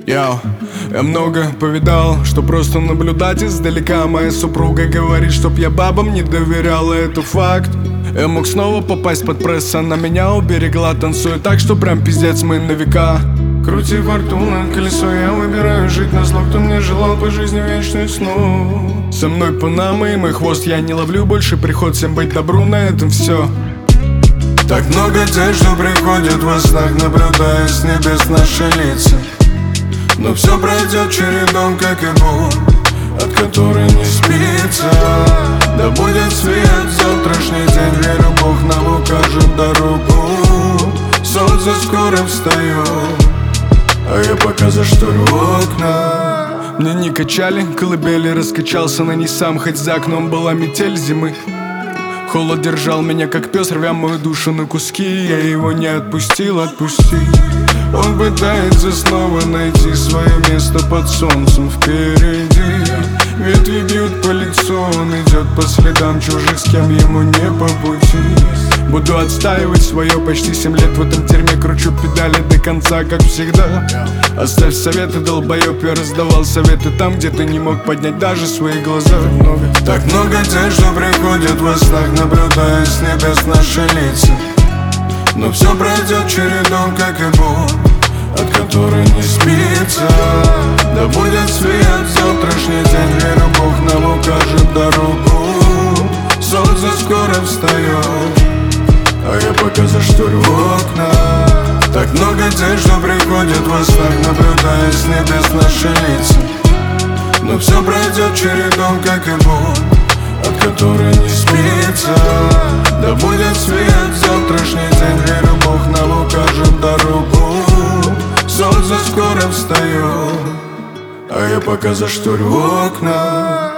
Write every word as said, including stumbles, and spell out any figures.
Я, я много повидал, что просто наблюдать издалека. Моя супруга говорит, чтоб я бабам не доверял, и это факт. Я мог снова попасть под пресс, она меня уберегла. Танцую так, что прям пиздец, мы на века. Крути фортуна, колесо, я выбираю жить на зло, кто мне желал по жизни вечную сну. Со мной Панама и мой хвост, я не ловлю больше приход. Всем быть добру, на этом все. Так много тех, что приходят во снах, наблюдая с небес наши лица. Но все пройдет чередом, как и боль, от которой не спится. Да будет свет завтрашний день, верю, Бог нам укажет дорогу. Солнце скоро встает, а я пока зашторю окна. Мне не качали, колыбели, раскачался на ней сам, хоть за окном была метель зимы. Холод держал меня, как пес, рвя мою душу на куски. Я его не отпустил, отпустить. Он пытается снова найти свое место под солнцем впереди. Ветви бьют по лицу, он идет по следам чужих, с кем ему не по пути. Буду отстаивать свое почти семь лет в этом дерьме, кручу педали до конца, как всегда. Оставь советы, долбоёб, я раздавал советы там, где ты не мог поднять даже свои глаза. Так много, так много тех, что приходят во снах, наблюдая с небес наши лица. Но все пройдет чередом, как и боль, от которой не спится. Да будет свет завтрашний день, верю, Бог нам укажет дорогу. Солнце скоро встает, а я пока зашторю окна. Так много тех, что приходят во снах, наблюдая с небес наши лица. Но все пройдет чередом, как и боль, от которой не спится. Да будет свет завтрашний день, верю, Бог нам укажет дорогу. Солнце скоро встает, а я пока зашторю окна.